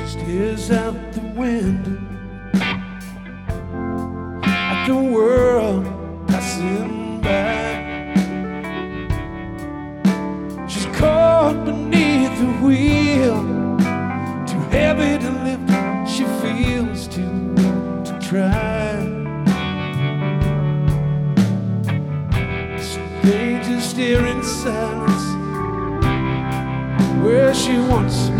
Stares out the window at the world passing by. She's caught beneath the wheel, too heavy to lift, she feels too weak to try. So they just stare in silence where she once